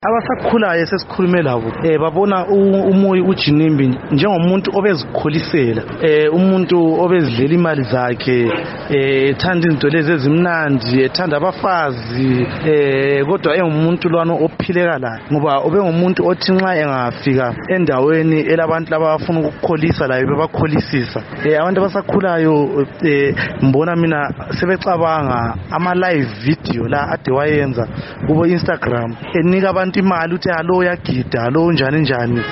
Abasakhulayo sesikhulume labo babona uMoyo uJinimbi njengomuntu obezikholisela umuntu obezidlela imali zakhe ethanda izinto lezi ezimnandi ethanda abafazi kodwa engumuntu lwana ophileka la ngoba ubengumuntu othi nxa engafika endaweni elabantu labafuna ukukholisa layo bebakholisisa abantu abasakhulayo mbona mina sebecabanga ama live video la ade wayenza kubo Instagram enika abantu imali uthi alo yagida alo njani njani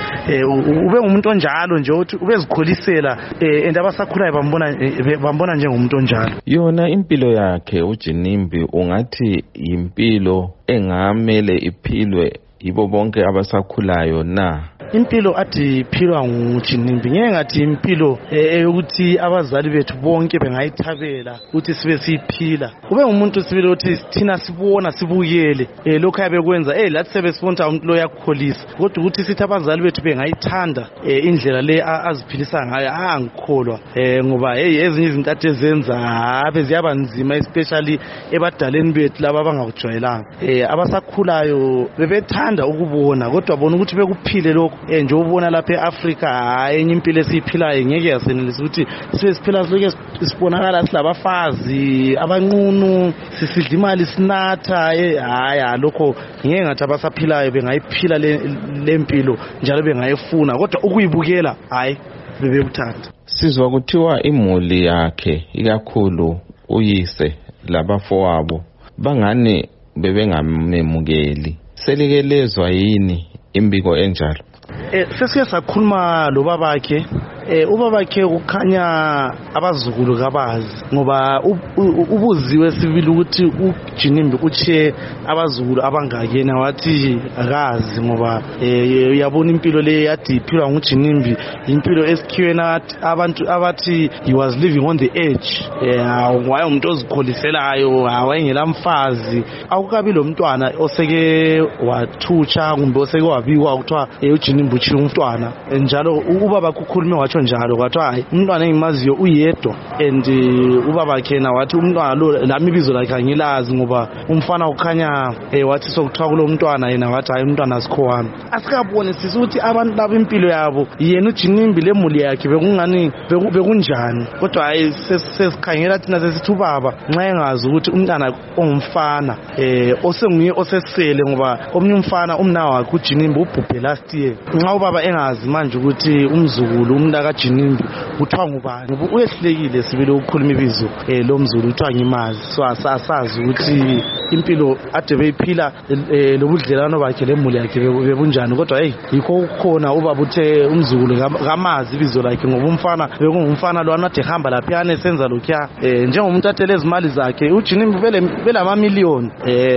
ube ngumuntu onjalo nje uthi ubezikholisela abasakhulayo bambona njengomuntu onjalo. Yona impilo yakhe uJinimbi ungathi impilo engamele iphilwe yibo bonke abasakhulayo na? Impilo athi iphilwa nguJinimbi ngeke ngathi impilo ukuthi abazali bethu bonke bengayithabela ukuthi sibe siphila. Ube umuntu sibile ukuthi thina sibona sibukele lokho ayebekwenza lathi sebesifunda umuntu lo yakholisa kodwa ukuthi sithi abazali bethu bengayithanda indlela le aziphilisa ngayo angikholwa ngoba ezinye izinto athi ezenza abe ziyaba nzima especially ebadaleni bethu laba abangakujwayelanga abasakhulayo bebethanda ukubona kodwa bona ukuthi bekuphile lokho nje ubona lapha eAfrica enye impilo esiphilayo ngeke yasenelisa ukuthi siphila siloke sibonakala silabafazi abanqunu sisidla imali sinatha haya lokho ngeke ngathi abasaphilayo bengayiphila lempilo njalo bengayifuna kodwa ukuyibukela hayi bebekuthanda. Sizwa kuthiwa imuli yakhe ikakhulu uyise labafowabo bangani bebengamemukeli. Selikelezwa yini imbiko enjalo? Sesike sakhuluma lo babakhe ubabakhe ukhanya abazukulu kabazi ngoba ubuziwe sibili ukuthi uJinimbi utshe abazukulu abangakena wathi akazi ngoba uyabona impilo le yathi iphilwa nguJinimbi impilo esikhiwe abantu abathi he was living on the edge waye umuntu ozikholiselayo awayengela mfazi akukabi lo mntwana oseke wathutsha kumbe oseke wabikwa ukuthiwa uJinimbi utshiye umntwana njalo ubaba kukhulume watsho njalo kwathi hayi umntwana engimaziyo uyedwa and ubaba khena wathi umntwana lo lami ibizo lakhe angilazi ngoba umfana ukhanya wathi sokuthiwa kulo mntwana yena wathi hayi umntwana asikhowami. Asikabone sisuthi abantu labo impilo yabo yena uJinimbi lemuli yakhe bekungani bekunjani kodwa hayi sesikhangela thina sesithi ubaba nxa engazi ukuthi umntwana ongumfana osenguye osesele ngoba omnye umfana umnawa wakhe uJinimbi ubhubhe last year nxa ubaba engazi manje ukuthi umzukulu umntaka Jinimbi uthiwa ngubani ngoba uyehlekile sibile ukukhuluma ibizo lomzulu uthiwa ngimazi so asazi ukuthi impilo ade beyiphila lobudlelano bakhe lemuli yakhe bebunjani kodwa yikho ukukhona ubaba uthe umzukulu kamazi ibizo lakhe ngoba umfana bekungumfana lo anathi hamba lapha yana esenza lokho njengomuntu athele izimali zakhe uJinimbi bela amamillion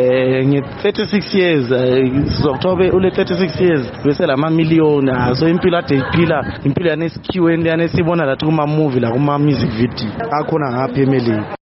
nge36 years sizokuthobe ule 36 years bese la amamillion so impilo ade iphila impilo yanesikhiwe yanesibona lathi kuma movie la kuma music video akhona ngapha emeleni.